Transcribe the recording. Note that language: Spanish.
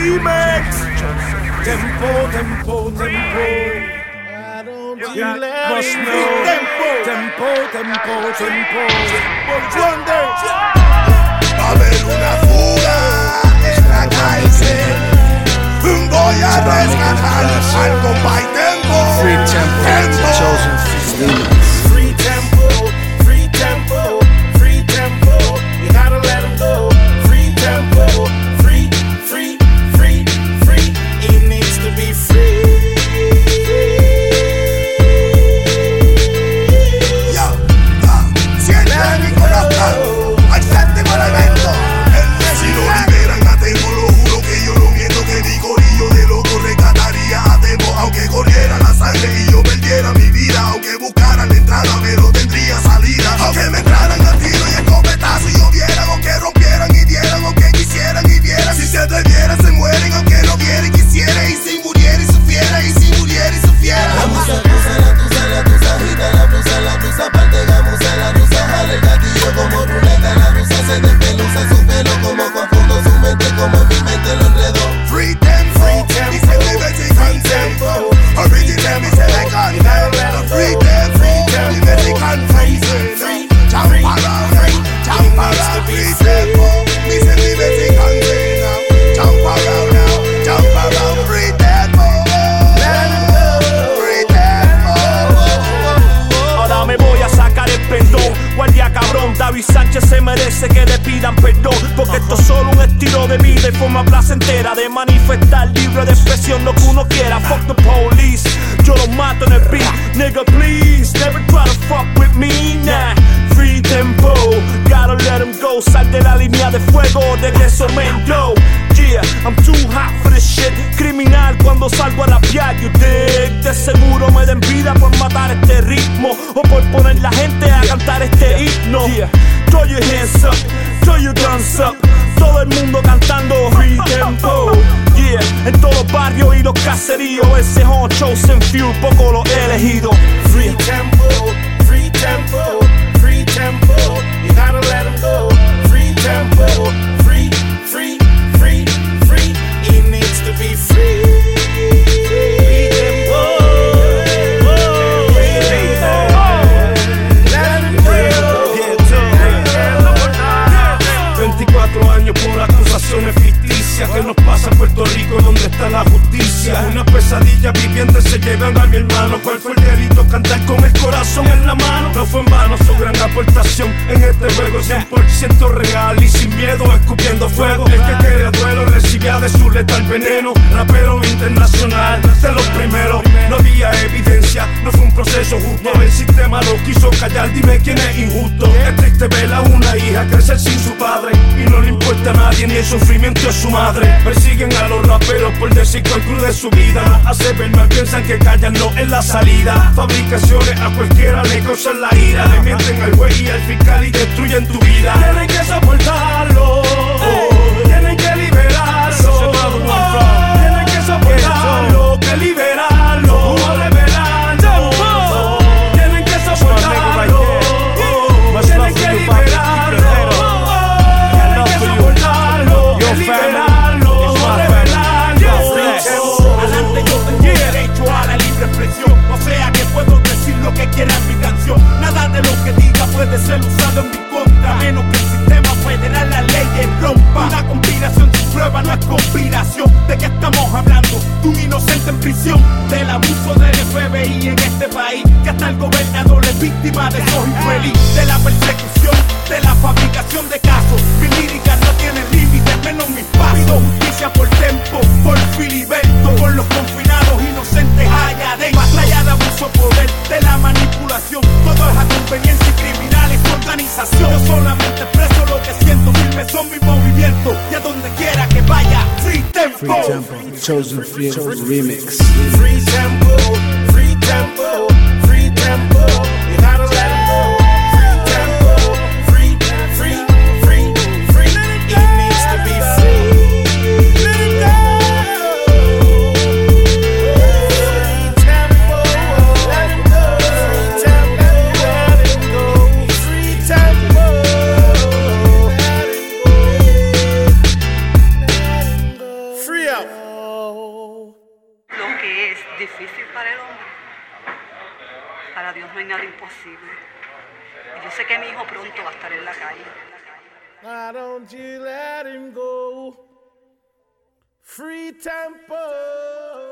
remix. Tempo, tempo, tempo. Must know. Tempo, tempo, tempo. Va a haber una fuga extra Kaiser. Voy a rescatar al compay Tempo. Free Tempo, Tempo. Chosen Few. Free tempo, free tempo, free tempo. You gotta let him go. Free tempo, free, free, free, free. He needs to be free. Yo, siente mi corazón al séptimo elemento. Si lo liberan a Tempo, lo juro que yo no miento, que mi corillo de loco rescataría a Tempo, aunque corriera la sangre y yo perdiera mi vida, aunque buscara la entrada pero tendría salida, aunque me entraran a tiro y escopetazo y lloviera, aunque rompieran y dieran, aunque quisieran y vieran, si se atrevieran se mueren, aunque no viera y quisiera, y si muriera y sufriera, y si muriera y sufriera. La blusa, agita la blusa, parte gamuza, la blusa, jala el gatillo como ruleta, la blusa se despeluza, su pelo como confundo, su mente como en mi mente lo enredó. Free Tempo, dice mi Mexican Tempo, original mi Senecan Tempo, Free Tempo, mi Mexican Tempo, jump around, Free Tempo, dice mi Mexican Tempo, jump around now, Free Tempo, Free Tempo. Ahora me voy a sacar el perdón. Guardia cabrón, David Sánchez se merece que le pidan perdón, porque esto es solo un estilo de vida y forma placentera de manifestar libre de expresión lo que uno quiera. Fuck the police, yo los mato en el beat. Nigga please, never try to fuck with me, nah. Free Tempo, gotta let him go. Sal de la línea de fuego, de eso me yo. Yeah, I'm too hot for this shit. Criminal cuando salgo a rapear, you dig. De seguro me den vida por matar este ritmo o por poner la gente a cantar este himno. Yeah, throw your hands up, throw your guns up. Todo el mundo cantando Free Tempo. Yeah, en todos los barrios y los caseríos. Ese es un Chosen Few, poco lo he elegido. Free Tempo, free tempo, free tempo. You gotta let him go. Free Tempo, free, free, free, free. He needs to be free. Free Tempo, free Tempo. Let him go. 24 años por acusaciones ficticias que nos pasa en Puerto Rico, donde está la justicia. Una pesadilla viviendo se llevan a mi hermano. ¿Cuál fue el delito? Cantar con el corazón en la mano. No fue en vano su gran aportación en este juego, 100% real y sin miedo, escupiendo fuego. El que quería duelo recibía de su letal veneno. Rapero internacional, de los primeros. No había evidencia, no fue un proceso justo. El sistema lo quiso callar, dime quién es injusto. Es triste ver a una hija crecer sin su padre y no le importa a nadie ni el sufrimiento de su madre. Persiguen a los raperos por decir cuán cruda es su vida. No hace ver mal, piensan que callan, no es la salida. Fabricaciones a cualquiera le causan la ira. Le mienten al juez y al fiscal y destruyen tu vida. Tienen que soportarlo, tienen que liberarlo, tienen que soportarlo, que liberarlo, revelarlo. Tienen que soportarlo, tienen que liberarlo, tienen que soportarlo, que liberarlo, revelarlo. Adelante, yo tengo derecho a la libre expresión, o sea que puedo decir lo que quiera en mi canción. Nada de lo que diga puede ser usado en mi contra, a menos que el sistema federal la ley rompa. Una conspiración sin prueba no es conspiración. ¿De qué estamos hablando? De un inocente en prisión, del abuso del FBI en este país, que hasta el gobernador es víctima de esos infeliz, de la persecución, de la fabricación de casos. Mis líricas no tienen límites, menos mis pasos. Pido justicia por Tempo, por Filiberto, por los confinados inocentes allá adentro. Más allá de abuso, poder, de la manipulación, todo es a conveniencia y criminales su organización. Yo solamente expreso lo que siento, firme son mis movimientos, y a donde quiera que vaya, Free Tempo. Free Tempo, Chosen Few Remix. Free Tempo, free tempo, free tempo. You gotta let him go. Free Tempo, free, free, free, free. He needs to be free. Let him go. Free Tempo, let him go. Free Tempo, let him go. Free Tempo, let him go. Free up. que es difícil para el hombre, para Dios no hay nada imposible. Y yo sé que mi hijo pronto va a estar en la calle. Why don't you let him go? Free tempo.